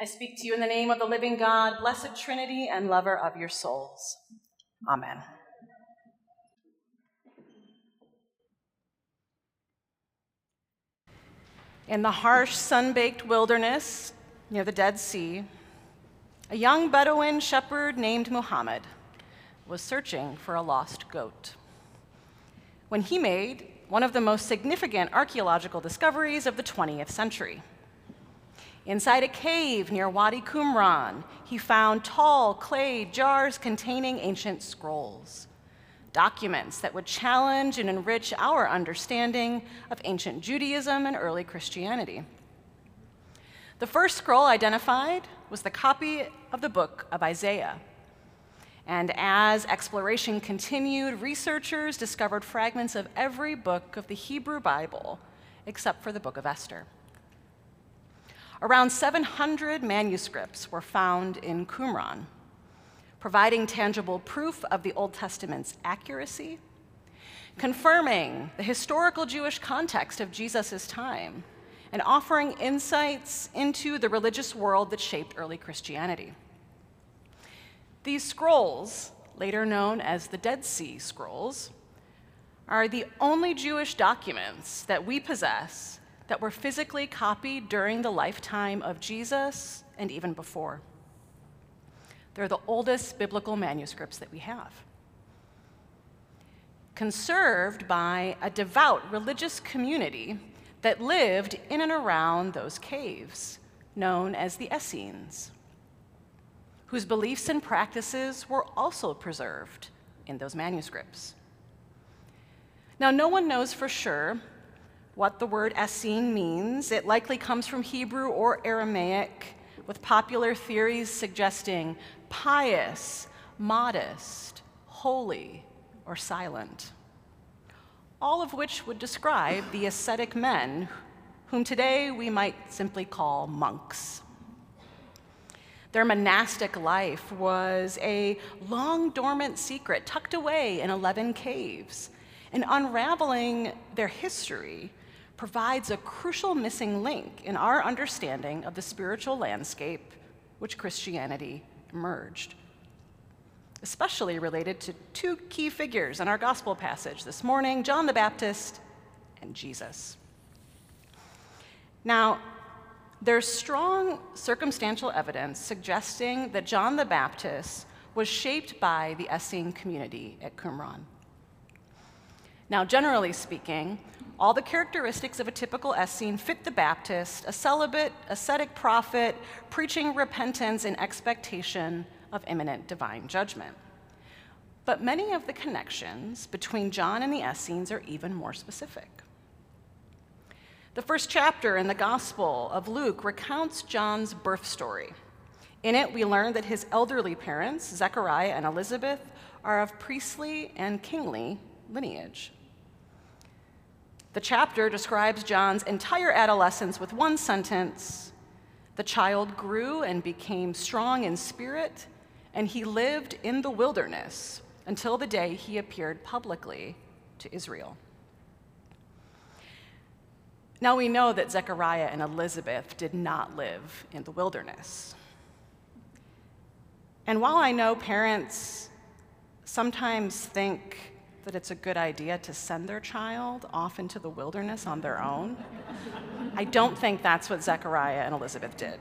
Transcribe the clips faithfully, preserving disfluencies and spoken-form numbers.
I speak to you in the name of the living God, blessed Trinity, and lover of your souls. Amen. In the harsh, sun-baked wilderness near the Dead Sea, a young Bedouin shepherd named Muhammad was searching for a lost goat when he made one of the most significant archaeological discoveries of the twentieth century. Inside a cave near Wadi Qumran, he found tall clay jars containing ancient scrolls, documents that would challenge and enrich our understanding of ancient Judaism and early Christianity. The first scroll identified was the copy of the book of Isaiah. And as exploration continued, researchers discovered fragments of every book of the Hebrew Bible except for the book of Esther. Around seven hundred manuscripts were found in Qumran, providing tangible proof of the Old Testament's accuracy, confirming the historical Jewish context of Jesus' time, and offering insights into the religious world that shaped early Christianity. These scrolls, later known as the Dead Sea Scrolls, are the only Jewish documents that we possess that were physically copied during the lifetime of Jesus and even before. They're the oldest biblical manuscripts that we have, conserved by a devout religious community that lived in and around those caves, known as the Essenes, whose beliefs and practices were also preserved in those manuscripts. Now, no one knows for sure what the word Essene means. It likely comes from Hebrew or Aramaic, with popular theories suggesting pious, modest, holy, or silent, all of which would describe the ascetic men whom today we might simply call monks. Their monastic life was a long dormant secret tucked away in eleven caves, and unraveling their history provides a crucial missing link in our understanding of the spiritual landscape which Christianity emerged, especially related to two key figures in our gospel passage this morning, John the Baptist and Jesus. Now, there's strong circumstantial evidence suggesting that John the Baptist was shaped by the Essene community at Qumran. Now, generally speaking, all the characteristics of a typical Essene fit the Baptist: a celibate, ascetic prophet, preaching repentance and expectation of imminent divine judgment. But many of the connections between John and the Essenes are even more specific. The first chapter in the Gospel of Luke recounts John's birth story. In it, we learn that his elderly parents, Zechariah and Elizabeth, are of priestly and kingly lineage. The chapter describes John's entire adolescence with one sentence: the child grew and became strong in spirit, and he lived in the wilderness until the day he appeared publicly to Israel. Now, we know that Zechariah and Elizabeth did not live in the wilderness. And while I know parents sometimes think that it's a good idea to send their child off into the wilderness on their own, I don't think that's what Zechariah and Elizabeth did.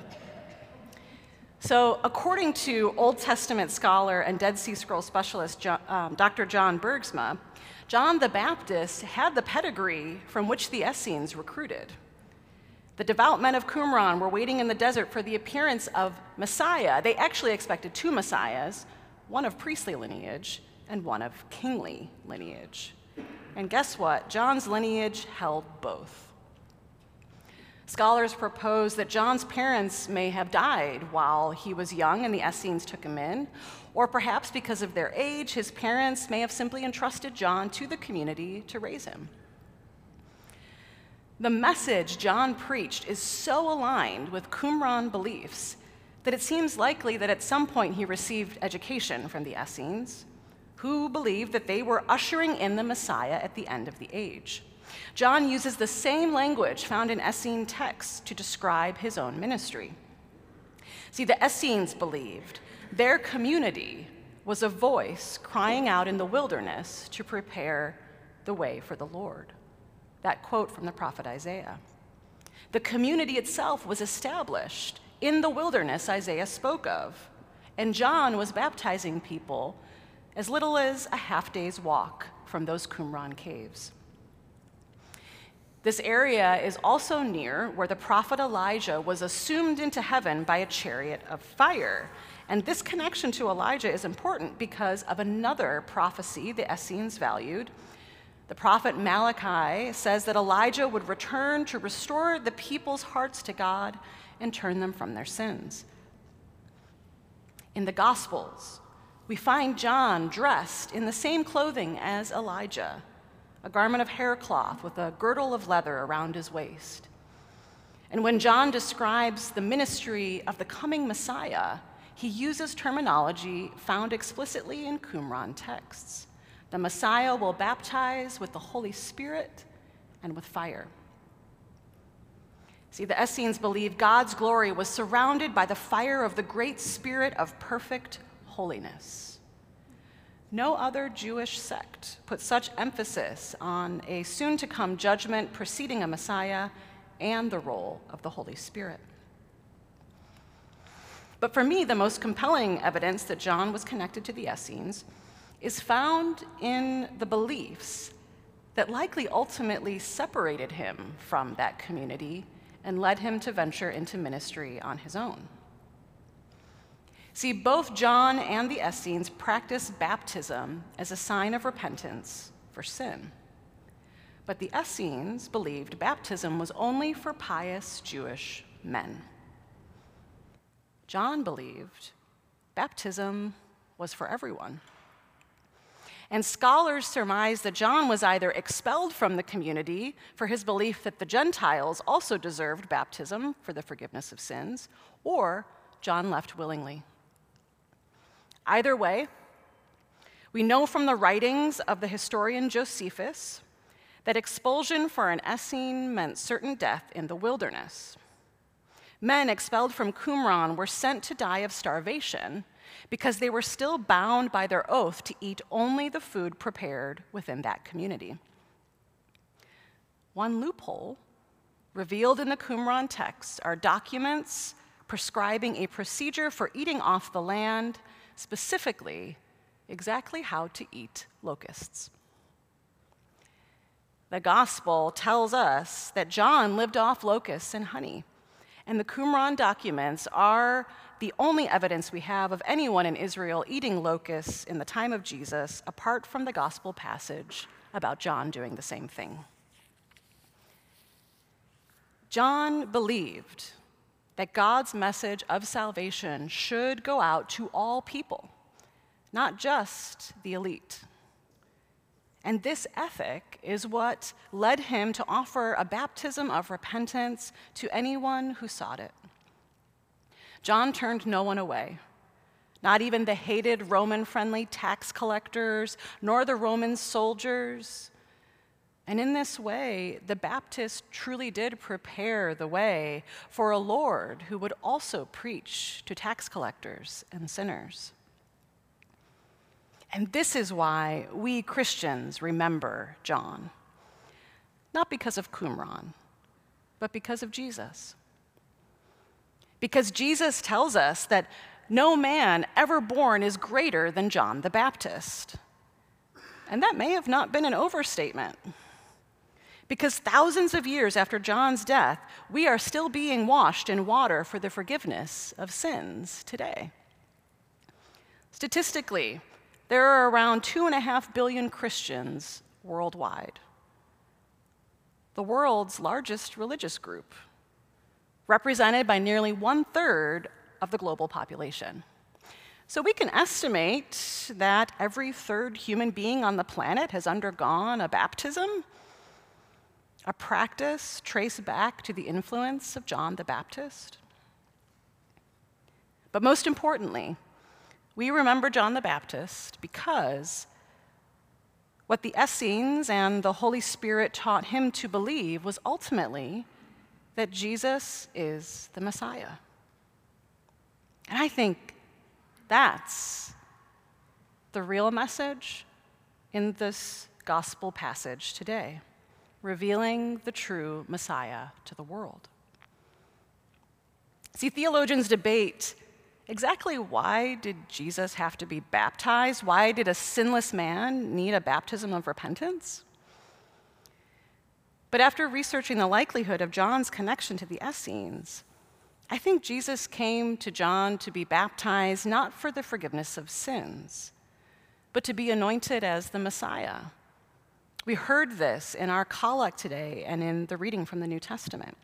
So, according to Old Testament scholar and Dead Sea Scroll specialist John, um, Doctor John Bergsma, John the Baptist had the pedigree from which the Essenes recruited. The devout men of Qumran were waiting in the desert for the appearance of Messiah. They actually expected two Messiahs, one of priestly lineage and one of kingly lineage. And guess what? John's lineage held both. Scholars propose that John's parents may have died while he was young and the Essenes took him in, or perhaps because of their age, his parents may have simply entrusted John to the community to raise him. The message John preached is so aligned with Qumran beliefs that it seems likely that at some point he received education from the Essenes, who believed that they were ushering in the Messiah at the end of the age. John uses the same language found in Essene texts to describe his own ministry. See, the Essenes believed their community was a voice crying out in the wilderness to prepare the way for the Lord. That quote from the prophet Isaiah. The community itself was established in the wilderness Isaiah spoke of, and John was baptizing people as little as a half day's walk from those Qumran caves. This area is also near where the prophet Elijah was assumed into heaven by a chariot of fire. And this connection to Elijah is important because of another prophecy the Essenes valued. The prophet Malachi says that Elijah would return to restore the people's hearts to God and turn them from their sins. In the Gospels, we find John dressed in the same clothing as Elijah, a garment of haircloth with a girdle of leather around his waist. And when John describes the ministry of the coming Messiah, he uses terminology found explicitly in Qumran texts. The Messiah will baptize with the Holy Spirit and with fire. See, the Essenes believed God's glory was surrounded by the fire of the great Spirit of perfect holiness. No other Jewish sect put such emphasis on a soon-to-come judgment preceding a Messiah and the role of the Holy Spirit. But for me, the most compelling evidence that John was connected to the Essenes is found in the beliefs that likely ultimately separated him from that community and led him to venture into ministry on his own. See, both John and the Essenes practiced baptism as a sign of repentance for sin. But the Essenes believed baptism was only for pious Jewish men. John believed baptism was for everyone. And scholars surmise that John was either expelled from the community for his belief that the Gentiles also deserved baptism for the forgiveness of sins, or John left willingly. Either way, we know from the writings of the historian Josephus that expulsion for an Essene meant certain death in the wilderness. Men expelled from Qumran were sent to die of starvation because they were still bound by their oath to eat only the food prepared within that community. One loophole revealed in the Qumran texts are documents prescribing a procedure for eating off the land, specifically exactly how to eat locusts. The gospel tells us that John lived off locusts and honey, and the Qumran documents are the only evidence we have of anyone in Israel eating locusts in the time of Jesus, apart from the gospel passage about John doing the same thing. John believed that God's message of salvation should go out to all people, not just the elite. And this ethic is what led him to offer a baptism of repentance to anyone who sought it. John turned no one away, not even the hated Roman-friendly tax collectors, nor the Roman soldiers. And in this way, the Baptist truly did prepare the way for a Lord who would also preach to tax collectors and sinners. And this is why we Christians remember John, not because of Qumran, but because of Jesus. Because Jesus tells us that no man ever born is greater than John the Baptist. And that may have not been an overstatement. Because thousands of years after John's death, we are still being washed in water for the forgiveness of sins today. Statistically, there are around two and a half billion Christians worldwide, the world's largest religious group, represented by nearly one-third of the global population. So we can estimate that every third human being on the planet has undergone a baptism, a practice traced back to the influence of John the Baptist. But most importantly, we remember John the Baptist because what the Essenes and the Holy Spirit taught him to believe was ultimately that Jesus is the Messiah. And I think that's the real message in this gospel passage today, revealing the true Messiah to the world. See, theologians debate exactly why did Jesus have to be baptized? Why did a sinless man need a baptism of repentance? But after researching the likelihood of John's connection to the Essenes, I think Jesus came to John to be baptized not for the forgiveness of sins, but to be anointed as the Messiah. We heard this in our collect today and in the reading from the New Testament.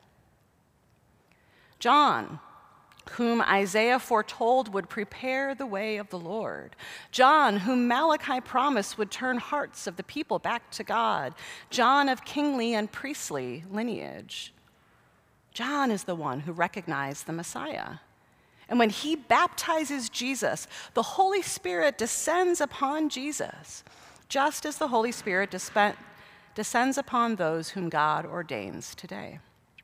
John, whom Isaiah foretold would prepare the way of the Lord. John, whom Malachi promised would turn hearts of the people back to God. John of kingly and priestly lineage. John is the one who recognized the Messiah. And when he baptizes Jesus, the Holy Spirit descends upon Jesus, just as the Holy Spirit disp- descends upon those whom God ordains today.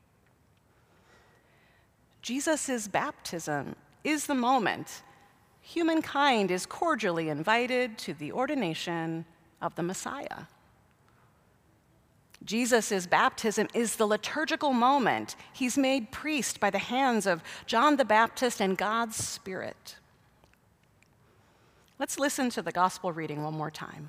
Jesus' baptism is the moment humankind is cordially invited to the ordination of the Messiah. Jesus' baptism is the liturgical moment he's made priest by the hands of John the Baptist and God's Spirit. Let's listen to the gospel reading one more time.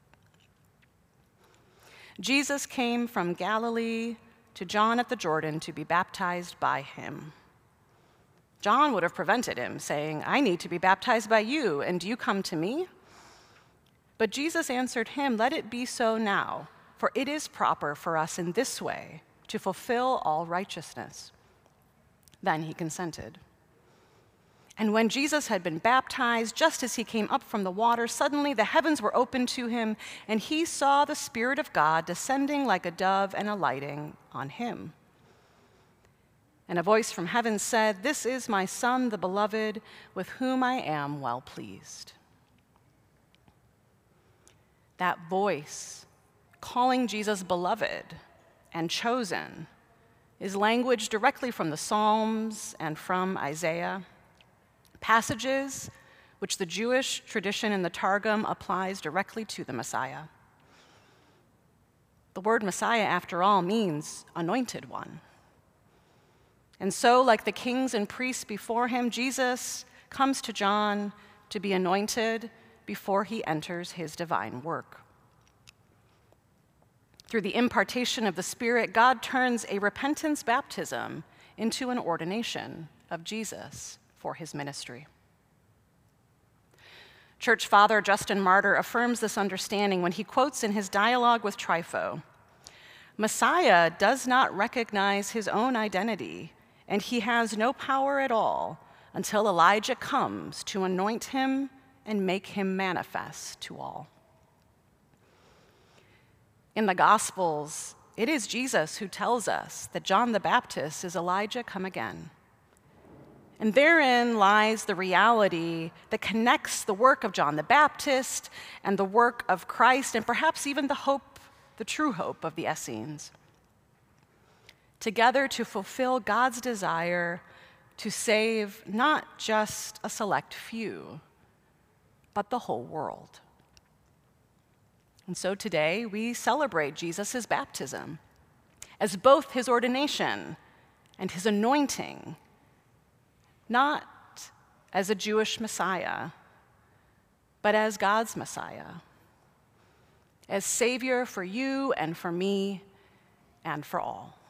Jesus came from Galilee to John at the Jordan to be baptized by him. John would have prevented him, saying, "I need to be baptized by you, and do you come to me?" But Jesus answered him, "Let it be so now, for it is proper for us in this way to fulfill all righteousness." Then he consented. And when Jesus had been baptized, just as he came up from the water, suddenly the heavens were opened to him, and he saw the Spirit of God descending like a dove and alighting on him. And a voice from heaven said, "This is my Son, the beloved, with whom I am well pleased." That voice calling Jesus beloved and chosen is language directly from the Psalms and from Isaiah, passages which the Jewish tradition in the Targum applies directly to the Messiah. The word Messiah, after all, means anointed one. And so, like the kings and priests before him, Jesus comes to John to be anointed before he enters his divine work. Through the impartation of the Spirit, God turns a repentance baptism into an ordination of Jesus for his ministry. Church Father Justin Martyr affirms this understanding when he quotes in his dialogue with Trypho, "Messiah does not recognize his own identity, and he has no power at all until Elijah comes to anoint him and make him manifest to all." In the Gospels, it is Jesus who tells us that John the Baptist is Elijah come again. And therein lies the reality that connects the work of John the Baptist and the work of Christ, and perhaps even the hope, the true hope of the Essenes, together to fulfill God's desire to save not just a select few, but the whole world. And so today we celebrate Jesus' baptism as both his ordination and his anointing, not as a Jewish Messiah, but as God's Messiah, as Savior for you and for me and for all.